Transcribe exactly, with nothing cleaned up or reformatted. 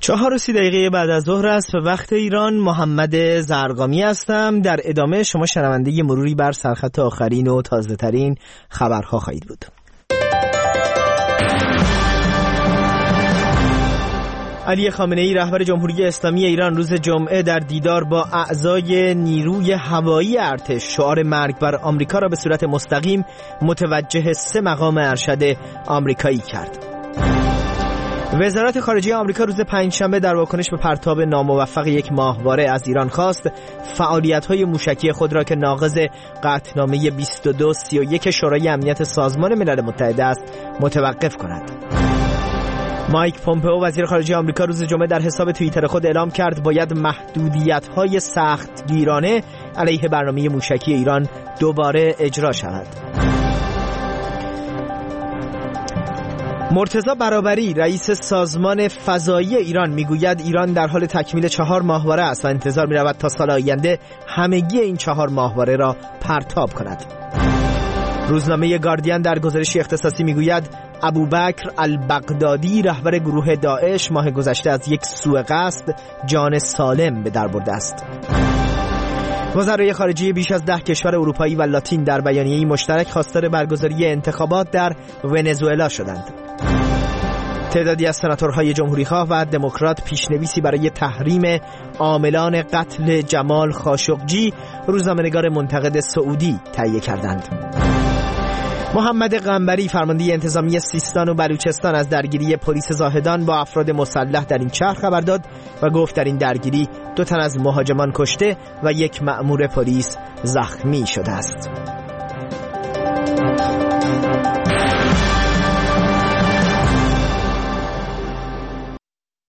چهار و سی دقیقه بعد از ظهر است و وقت ایران. محمد زرقامی هستم. در ادامه شما شنونده مروری بر سرخط آخرین و تازه ترین خبرها خواهید بود. علی خامنه‌ای رهبر جمهوری اسلامی ایران روز جمعه در دیدار با اعضای نیروی هوایی ارتش شعار مرگ بر آمریکا را به صورت مستقیم متوجه سه مقام ارشد آمریکایی کرد. وزارت خارجه آمریکا روز پنجشنبه در واکنش به پرتاب ناموفق یک ماهواره از ایران خواست فعالیت‌های موشکی خود را که ناقض قطعنامه بیست و دو سی و یک شورای امنیت سازمان ملل متحد است متوقف کند. مایک پومپئو وزیر خارجه آمریکا روز جمعه در حساب توییتر خود اعلام کرد باید محدودیت‌های سختگیرانه علیه برنامه موشکی ایران دوباره اجرا شود. مرتضی برابری رئیس سازمان فضایی ایران میگوید ایران در حال تکمیل چهار ماهواره است و انتظار می‌رود تا سال آینده همگی این چهار ماهواره را پرتاب کند. روزنامه گاردین در گزارشی اختصاصی میگوید ابوبکر البغدادی رهبر گروه داعش ماه گذشته از یک سوء قصد جان سالم به در برده است. وزرای خارجه بیش از ده کشور اروپایی و لاتین در بیانیه‌ای مشترک خواستار برگزاری انتخابات در ونزوئلا شدند. تعدادی از سناتورهای جمهوری‌خواه و دموکرات پیشنویسی برای تحریم عاملان قتل جمال خاشقجی روزنامه‌نگار منتقد سعودی تهیه کردند. محمد قنبری فرمانده انتظامی سیستان و بلوچستان از درگیری پلیس زاهدان با افراد مسلح در این شهر خبر داد و گفت در این درگیری دو تن از مهاجمان کشته و یک مأمور پلیس زخمی شده است.